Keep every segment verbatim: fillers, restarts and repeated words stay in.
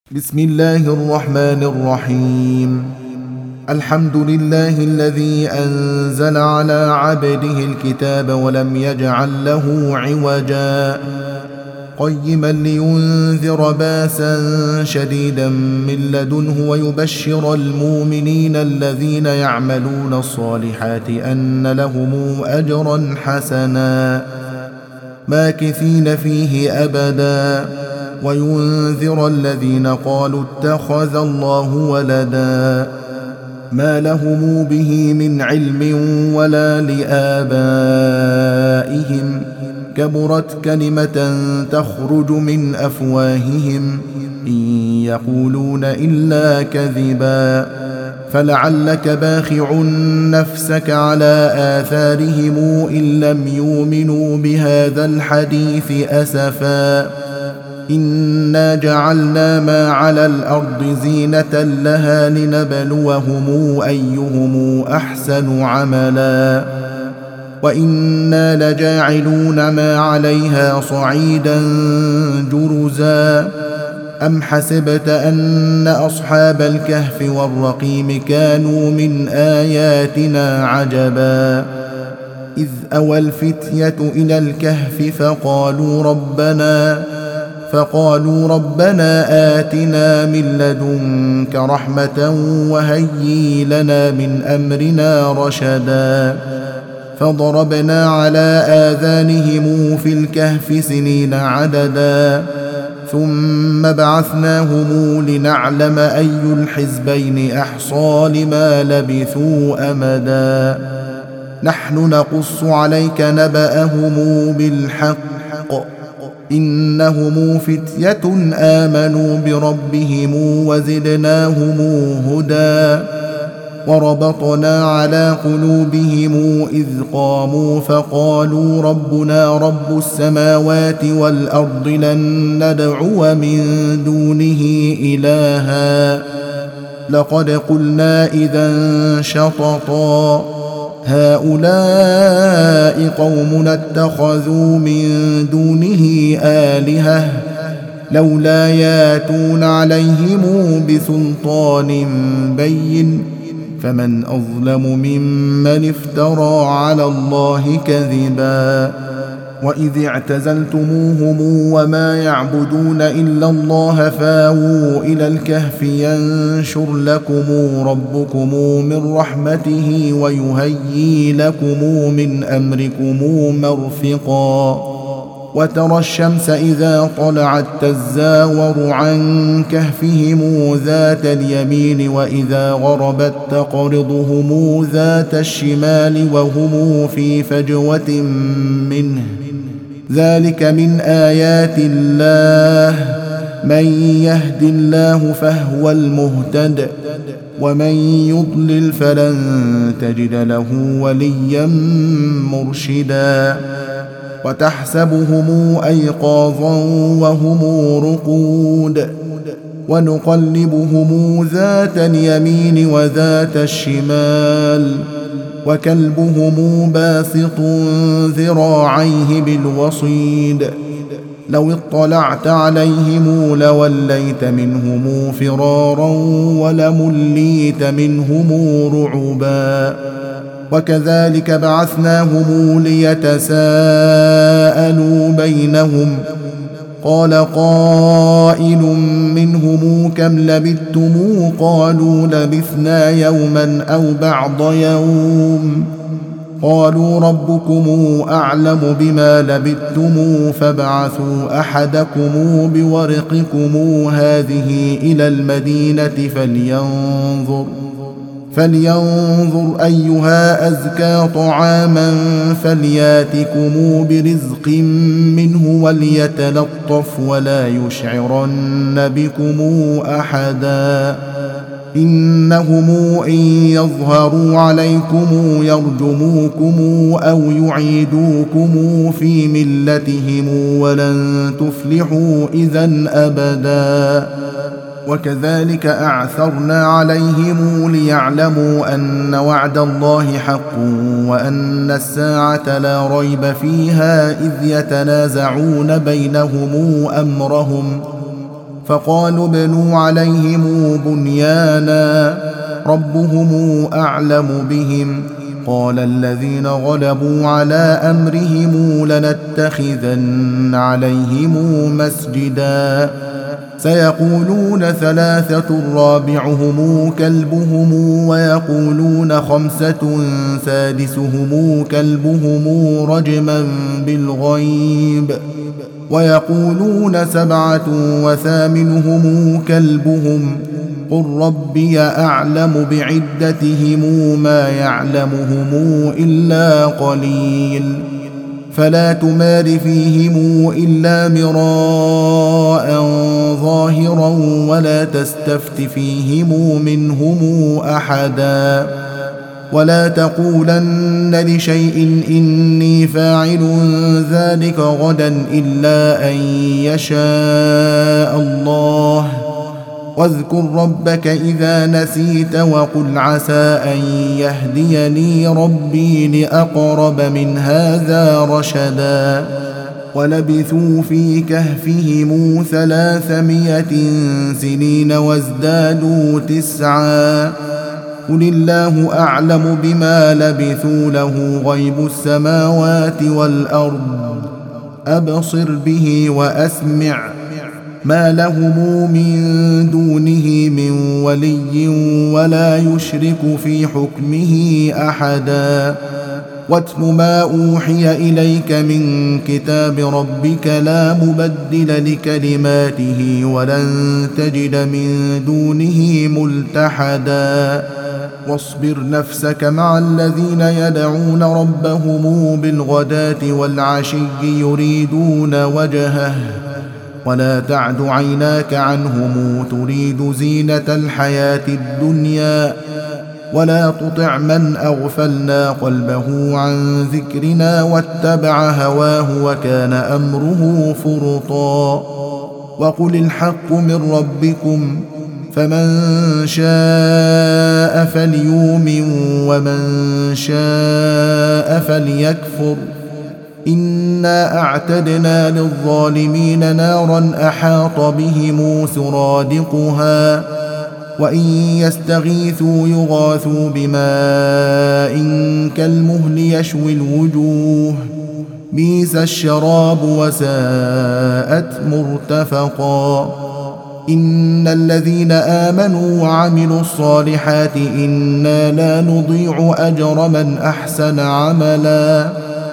بسم الله الرحمن الرحيم. الحمد لله الذي أنزل على عبده الكتاب ولم يجعل له عوجا قيما لينذر باسا شديدا من لدنه ويبشر المؤمنين الذين يعملون الصالحات أن لهم أجرا حسنا ماكثين فيه أبدا وينذر الذين قالوا اتخذ الله ولدا ما لهم به من علم ولا لآبائهم كبرت كلمة تخرج من أفواههم إن يقولون إلا كذبا فلعلك باخع نفسك على آثارهم إن لم يؤمنوا بهذا الحديث أسفا إنا جعلنا ما على الأرض زينة لها لنبلوهم أيهم أحسن عملا وإنا لجاعلون ما عليها صعيدا جرزا أم حسبت أن أصحاب الكهف والرقيم كانوا من آياتنا عجبا إذ أوى الفتية إلى الكهف فقالوا ربنا فقالوا ربنا آتنا من لدنك رحمة وهيئ لنا من أمرنا رشدا فضربنا على آذانهم في الكهف سنين عددا ثم بعثناهم لنعلم أي الحزبين أحصى لما لبثوا أمدا نحن نقص عليك نبأهم بالحق إنهم فتية آمنوا بربهم وزدناهم هدى وربطنا على قلوبهم إذ قاموا فقالوا ربنا رب السماوات والأرض لن ندعو من دونه إلها لقد قلنا إذا شططا هؤلاء قومنا اتخذوا من دونه آلهة لولا ياتون عليهم بسلطان بين فمن أظلم ممن افترى على الله كذبا وإذ اعتزلتموهم وما يعبدون إلا الله فاووا إلى الكهف ينشر لكم ربكم من رحمته ويهيئ لكم من أمركم مرفقا وترى الشمس إذا طلعت تزاور عن كهفهم ذات اليمين وإذا غربت تقرضهم ذات الشمال وهم في فجوة منه ذلك من آيات الله من يهد الله فهو المهتد ومن يضلل فلن تجد له وليا مرشدا وتحسبهم أيقاظا وهم رقود ونقلبهم ذات اليمين وذات الشمال وكلبهم باسط ذراعيه بالوصيد لو اطلعت عليهم لوليت منهم فرارا ولمليت منهم رعبا وكذلك بعثناهم ليتساءلوا بينهم قال قائل منهم كم لبثتم قالوا لبثنا يوما أو بعض يوم قالوا ربكم أعلم بما لبثتم فابعثوا أحدكم بورقكم هذه إلى المدينة فلينظر فلينظر أيها أزكى طعاما فلياتكم برزق منه وليتلطف ولا يشعرن بكم أحدا إنهم إن يظهروا عليكم يرجموكم أو يعيدوكم في ملتهم ولن تفلحوا إذا أبدا وكذلك أعثرنا عليهم ليعلموا أن وعد الله حق وأن الساعة لا ريب فيها إذ يتنازعون بينهم أمرهم فقالوا ابنوا عليهم بنيانا ربهم أعلم بهم قال الذين غلبوا على أمرهم لنتخذن عليهم مسجدا سيقولون ثلاثة رابعهم كلبهم ويقولون خمسة سادسهم كلبهم رجما بالغيب ويقولون سبعة وثامنهم كلبهم قل ربي أعلم بعدتهم ما يعلمهم إلا قليل فلا تمار فيهم إلا مراء ظاهرا ولا تستفت فيهم منهم أحدا ولا تقولن لشيء إني فاعل ذلك غدا إلا أن يشاء الله واذكر ربك إذا نسيت وقل عسى أن يهديني ربي لأقرب من هذا رشدا ولبثوا في كهفهم ثلاثمائة سنين وازدادوا تسعا قل الله أعلم بما لبثوا له غيب السماوات والأرض أبصر به وأسمع ما لهم من دونه من ولي ولا يشرك في حكمه أحدا واتل ما أوحي إليك من كتاب ربك لا مبدل لكلماته ولن تجد من دونه ملتحدا واصبر نفسك مع الذين يدعون ربهم بالغداة والعشي يريدون وجهه ولا تعد عيناك عنهم تريد زينة الحياة الدنيا ولا تطع من أغفلنا قلبه عن ذكرنا واتبع هواه وكان أمره فرطا وقل الحق من ربكم فمن شاء فليؤمن ومن شاء فليكفر إنا أعتدنا للظالمين نارا أحاط بهم سرادقها وإن يستغيثوا يغاثوا بماء كالمهل يشوي الوجوه بئس الشراب وساءت مرتفقا إن الذين آمنوا وعملوا الصالحات إنا لا نضيع أجر من أحسن عملا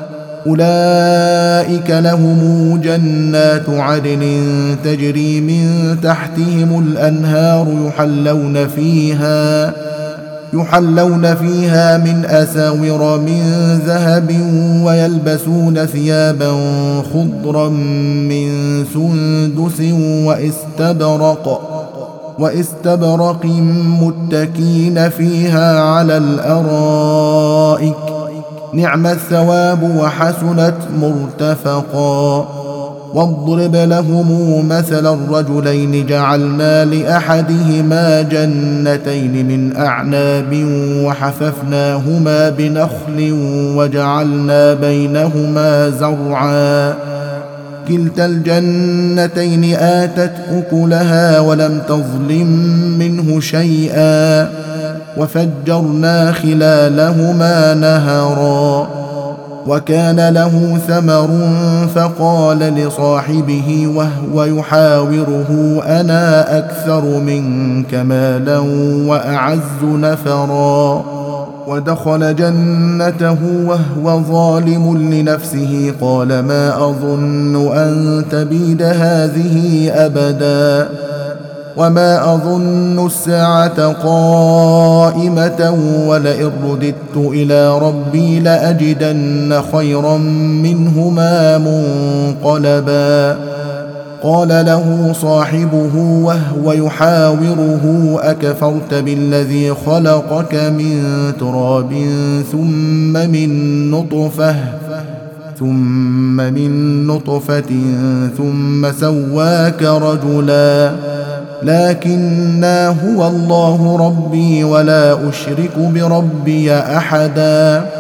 أولئك لهم جنات عدن تجري من تحتهم الأنهار يحلون فيها يحلون فيها من أساور من ذهب ويلبسون ثيابا خضرا من سندس واستبرق واستبرق متكين فيها على الأرائك نعم الثواب وحسنت مرتفقا واضرب لهم مثل الرجلين جعلنا لأحدهما جنتين من أعناب وحففناهما بنخل وجعلنا بينهما زرعا كلتا الجنتين آتت أكلها ولم تظلم منه شيئا وفجرنا خلالهما نهرا وكان له ثمر فقال لصاحبه وهو يحاوره أنا أكثر منك مالا وأعز نفرا ودخل جنته وهو ظالم لنفسه قال ما أظن أن تبيد هذه أبدا وما أظن الساعة قائمة ولئن رددت إلى ربي لأجدن خيرا منهما منقلبا قال له صاحبه وهو يحاوره أكفرت بالذي خلقك من تراب ثم من نطفة ثم من نطفة ثم سواك رجلا لكنا هو الله ربي ولا أشرك بربي أحدا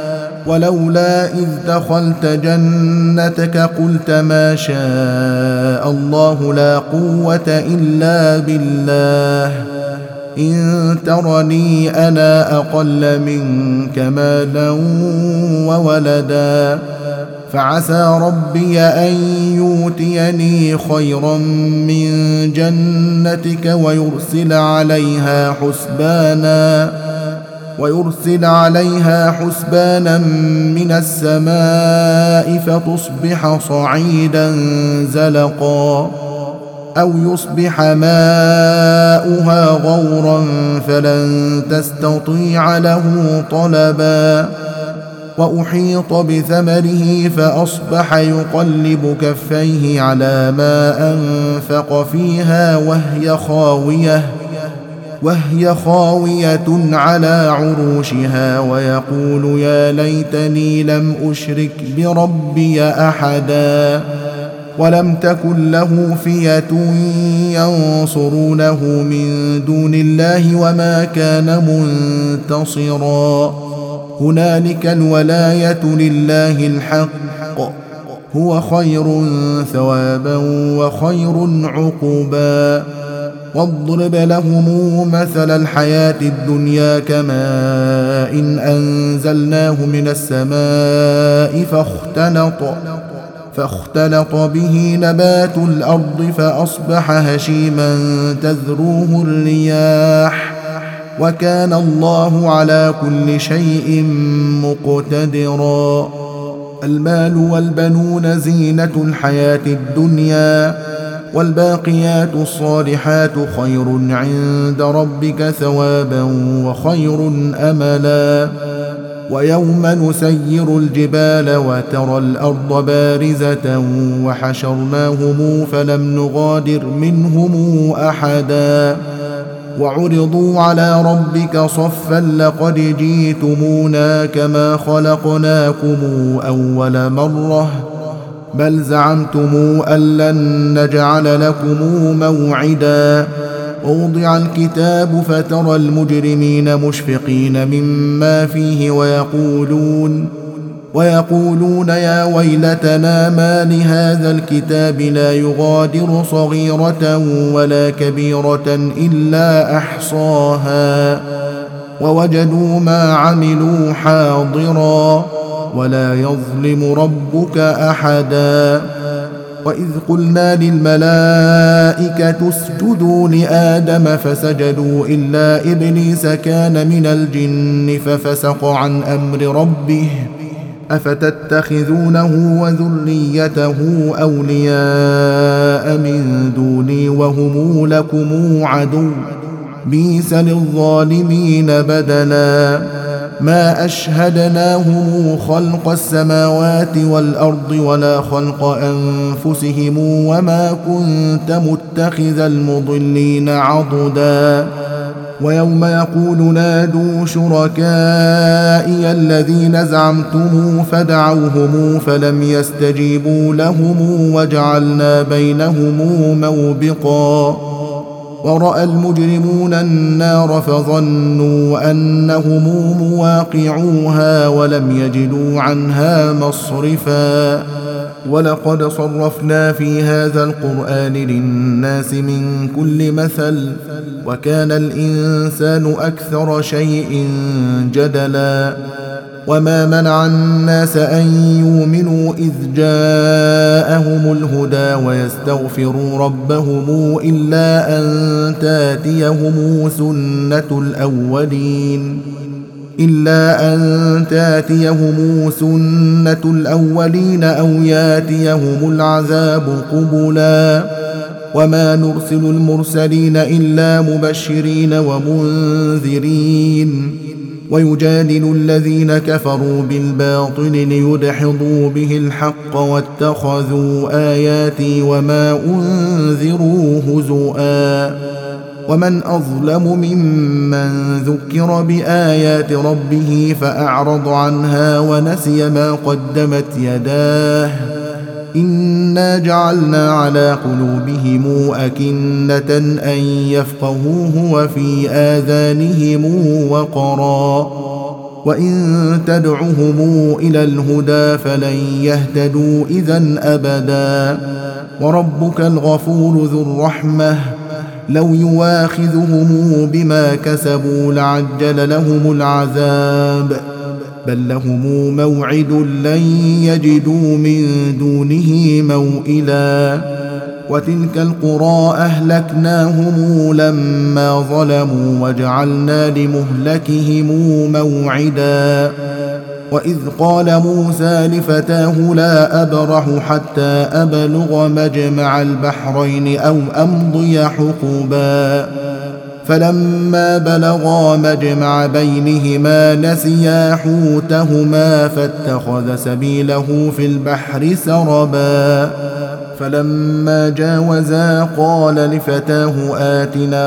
ولولا إذ دخلت جنتك قلت ما شاء الله لا قوة إلا بالله إن ترني أنا أقل منك مالا وولدا فعسى ربي أن يؤتيني خيرا من جنتك ويرسل عليها حسبانا ويرسل عليها حسبانا من السماء فتصبح صعيدا زلقا أو يصبح ماؤها غورا فلن تستطيع له طلبا وأحيط بثمره فأصبح يقلب كفيه على ما أنفق فيها وهي خاوية وهي خاوية على عروشها ويقول يا ليتني لم أشرك بربي أحدا ولم تكن له فئة ينصرونه من دون الله وما كان منتصرا هنالك الولاية لله الحق هو خير ثوابا وخير عقبا واضرب لهم مثل الحياة الدنيا كماء إن أنزلناه من السماء فاختلط فاختلط به نبات الأرض فأصبح هشيما تذروه الرياح وكان الله على كل شيء مقتدرا المال والبنون زينة الحياة الدنيا والباقيات الصالحات خير عند ربك ثوابا وخير أملا ويوم نسير الجبال وترى الأرض بارزة وحشرناهم فلم نغادر منهم أحدا وعرضوا على ربك صفا لقد جئتمونا كما خلقناكم أول مرة بل زعمتم أن لن نجعل لكم موعدا ووضع الكتاب فترى المجرمين مشفقين مما فيه ويقولون ويقولون يا ويلتنا ما لهذا الكتاب لا يغادر صغيرة ولا كبيرة إلا أحصاها ووجدوا ما عملوا حاضرا ولا يظلم ربك أحدا وإذ قلنا للملائكة اسجدوا لآدم فسجدوا إلا إبليس كان من الجن ففسق عن أمر ربه أفتتخذونه وذريته أولياء من دوني وهم لكم عدو بئس للظالمين بدلا ما أشهدناهم خلق السماوات والأرض ولا خلق أنفسهم وما كنت متخذ المضلين عضدا ويوم يقول نادوا شركائي الذين زعمتم فدعوهم فلم يستجيبوا لهم وجعلنا بينهم موبقا ورأى المجرمون النار فظنوا أنهم مواقعوها ولم يجدوا عنها مصرفا ولقد صرفنا في هذا القرآن للناس من كل مثل وكان الإنسان أكثر شيء جدلا وما منع الناس أن يؤمنوا إذ جاءهم الهدى ويستغفروا ربهم إلا أن تاتيهم سنة الأولين إلا أن تاتيهم سنة الأولين أو ياتيهم العذاب قبلا وما نرسل المرسلين إلا مبشرين ومنذرين ويجادل الذين كفروا بالباطل ليدحضوا به الحق واتخذوا آياتي وما أنذروا هزؤا ومن أظلم ممن ذكر بآيات ربه فأعرض عنها ونسي ما قدمت يداه إنا جعلنا على قلوبهم أكنة أن يفقهوه وفي آذانهم وقرا وإن تدعهم إلى الهدى فلن يهتدوا إذن أبدا. وربك الغفور ذو الرحمة لو يواخذهم بما كسبوا لعجل لهم العذاب، بل لهم موعد لن يجدوا من دونه موئلا. وتلك القرى أهلكناهم لما ظلموا وجعلنا لمهلكهم موعدا. وإذ قال موسى لفتاه لا أبرح حتى أبلغ مجمع البحرين أو أمضي حقبا، فلما بلغا مجمع بينهما نسيا حوتهما فاتخذ سبيله في البحر سربا. فلما جاوزا قال لفتاه آتنا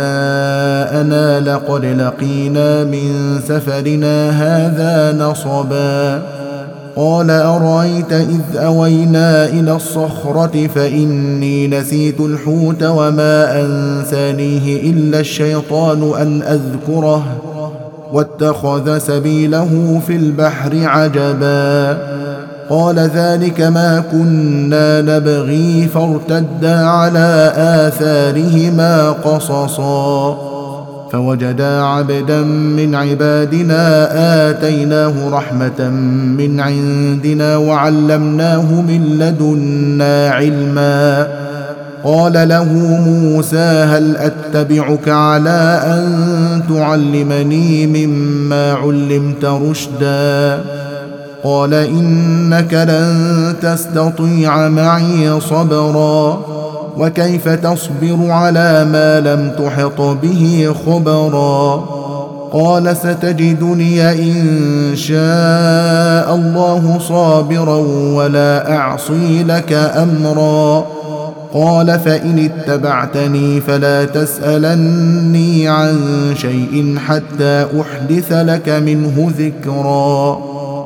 غداءنا لقد لقينا من سفرنا هذا نصبا. قال أرأيت إذ أوينا إلى الصخرة فإني نسيت الحوت وما أنسانيه إلا الشيطان أن أذكره واتخذ سبيله في البحر عجبا. قال ذلك ما كنا نبغي فارتدا على آثارهما قصصا. فوجدا عبدا من عبادنا آتيناه رحمة من عندنا وعلمناه من لدنا علما. قال له موسى هل أتبعك على أن تعلمني مما علمت رشدا؟ قال إنك لن تستطيع معي صبرا، وكيف تصبر على ما لم تحط به خبرا؟ قال ستجدني إن شاء الله صابرا ولا أعصي لك أمرا. قال فإن اتبعتني فلا تسألني عن شيء حتى أحدث لك منه ذكرا.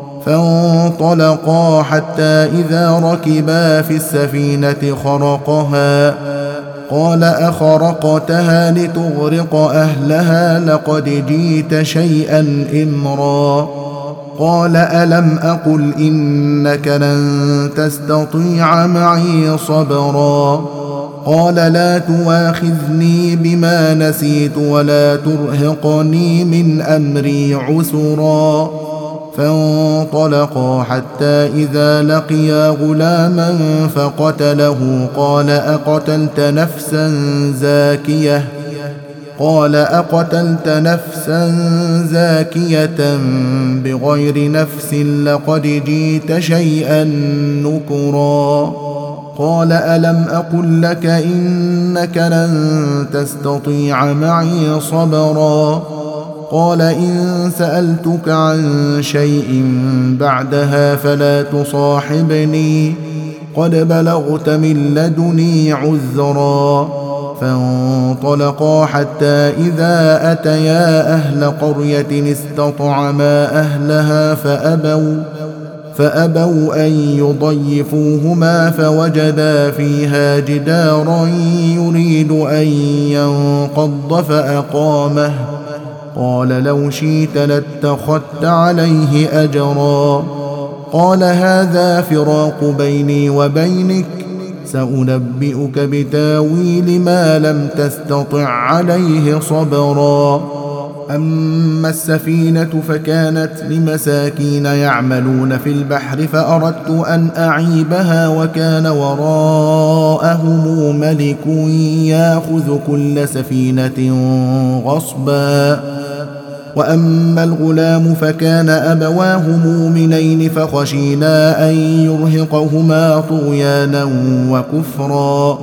فانطلقا حتى إذا ركبا في السفينة خرقها. قال أخرقتها لتغرق أهلها لقد جئت شيئا إمرا. قال ألم أقل إنك لن تستطيع معي صبرا؟ قال لا تواخذني بما نسيت ولا ترهقني من أمري عسرا. فانطلقا حتى إذا لقيا غلاما فقتله. قال أقتلت نفسا زاكية قال أقتلت نفسا زاكية بغير نفس لقد جئت شيئا نكرا. قال ألم أقل لك إنك لن تستطيع معي صبرا؟ قال إن سألتك عن شيء بعدها فلا تصاحبني قد بلغت من لدني عذرا. فانطلقا حتى إذا أتيا أهل قرية استطعما أهلها فأبوا فأبوا أن يضيفوهما فوجدا فيها جدارا يريد أن ينقض فأقامه. قال لو شئت لاتخذت عليه أجرا. قال هذا فراق بيني وبينك سأنبئك بتاويل ما لم تستطع عليه صبرا. أما السفينة فكانت لمساكين يعملون في البحر فأردت أن أعيبها وكان وراءهم ملك يأخذ كل سفينة غصبا. وأما الغلام فكان أبواه مؤمنين فخشينا أن يرهقهما طغيانا وكفرا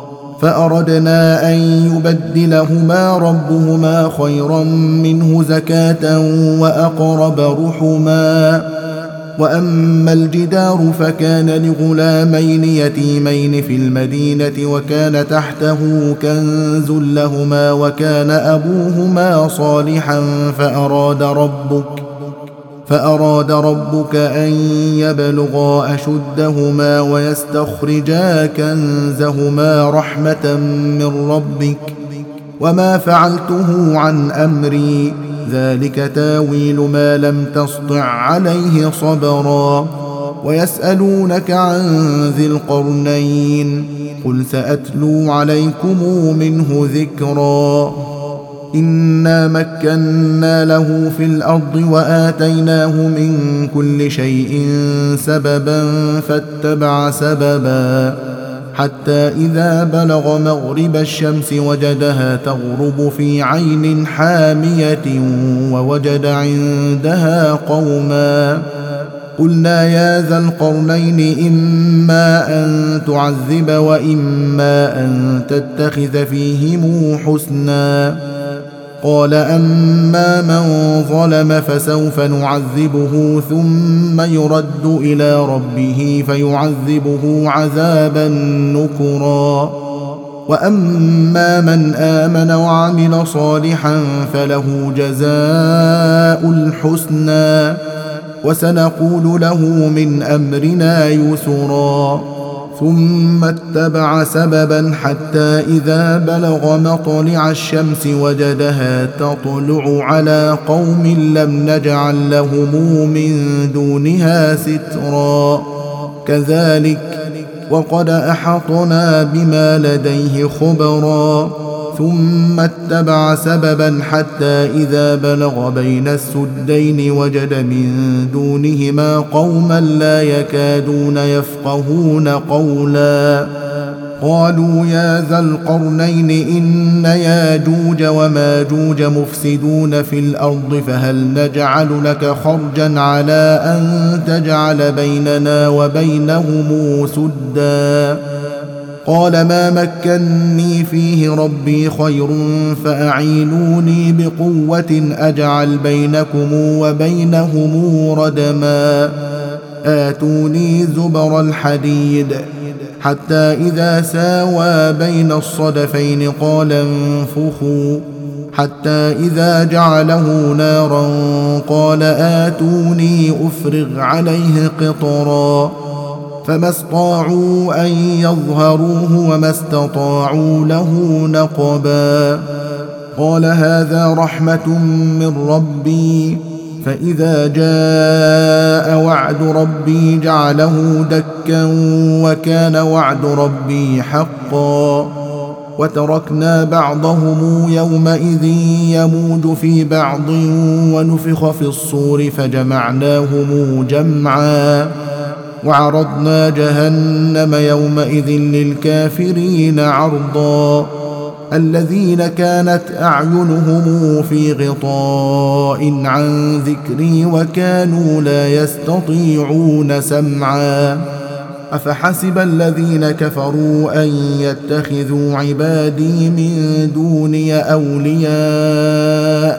فأردنا أن يبدلهما ربهما خيرا منه زكاة وأقرب رحما. وأما الجدار فكان لغلامين يتيمين في المدينة وكان تحته كنز لهما وكان أبوهما صالحا فأراد ربك فأراد ربك أن يبلغا أشدهما ويستخرجا كنزهما رحمة من ربك وما فعلته عن أمري ذلك تاويل ما لم تسطع عليه صبرا. ويسألونك عن ذي القرنين قل سأتلو عليكم منه ذكرا. إنا مكنا له في الأرض وآتيناه من كل شيء سببا فاتبع سببا حتى إذا بلغ مغرب الشمس وجدها تغرب في عين حامية ووجد عندها قوما قلنا يا ذا القرنين إما أن تعذب وإما أن تتخذ فيهم حسنا. قال أما من ظلم فسوف نعذبه ثم يرد إلى ربه فيعذبه عذابا نكرا. وأما من آمن وعمل صالحا فله جزاء الحسنى وسنقول له من أمرنا يسرا. ثم اتبع سببا حتى إذا بلغ مطلع الشمس وجدها تطلع على قوم لم نجعل لهم من دونها سترا كذلك وقد أحطنا بما لديه خبرا. ثم اتبع سببا حتى إذا بلغ بين السدين وجد من دونهما قوما لا يكادون يفقهون قولا قالوا يا ذا القرنين إن ياجوج وماجوج مفسدون في الأرض فهل نجعل لك خرجا على أن تجعل بيننا وبينهم سدا. قال ما مكني فيه ربي خير فأعينوني بقوة أجعل بينكم وبينهم ردما. آتوني زبر الحديد حتى إذا ساوى بين الصدفين قال انفخوا حتى إذا جعله نارا قال آتوني أفرغ عليه قطرا. فما استطاعوا أن يظهروه وما استطاعوا له نقبا. قال هذا رحمة من ربي فإذا جاء وعد ربي جعله دكا وكان وعد ربي حقا. وتركنا بعضهم يومئذ يموج في بعض ونفخ في الصور فجمعناهم جمعا. وعرضنا جهنم يومئذ للكافرين عرضا. الذين كانت أعينهم في غطاء عن ذكري وكانوا لا يستطيعون سمعا. أفحسب الذين كفروا أن يتخذوا عبادي من دوني أولياء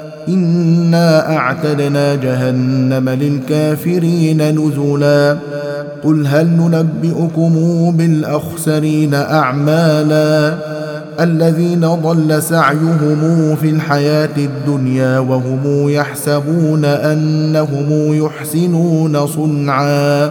إنا أعتدنا جهنم للكافرين نزلا. قل هل ننبئكم بالأخسرين أعمالا الذين ضل سعيهم في الحياة الدنيا وهم يحسبون أنهم يحسنون صنعا.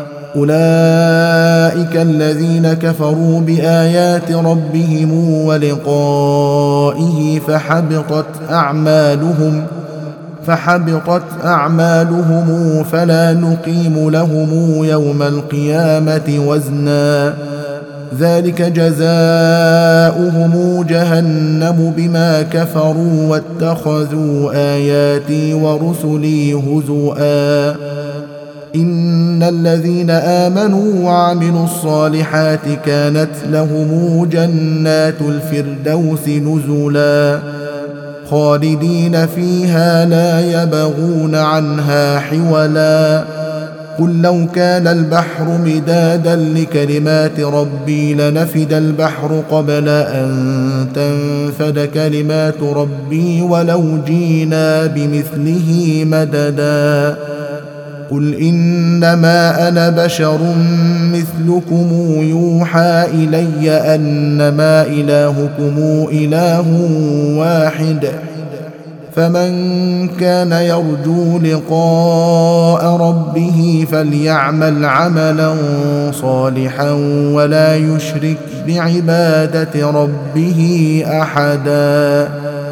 أولئك الذين كفروا بآيات ربهم ولقائه فحبطت أعمالهم فحبطت أعمالهم فلا نقيم لهم يوم القيامة وزنا. ذلك جزاؤهم جهنم بما كفروا واتخذوا آياتي ورسلي هزؤا. إن الذين آمنوا وعملوا الصالحات كانت لهم جنات الفردوس نزلا خالدين فيها لا يبغون عنها حولا. قل لو كان البحر مدادا لكلمات ربي لنفد البحر قبل أن تنفد كلمات ربي ولو جينا بمثله مددا. قل إنما أنا بشر مثلكم يوحى إلي أنما إلهكم إله واحد فمن كان يرجو لقاء ربه فليعمل عملا صالحا ولا يشرك بعبادة ربه أحدا.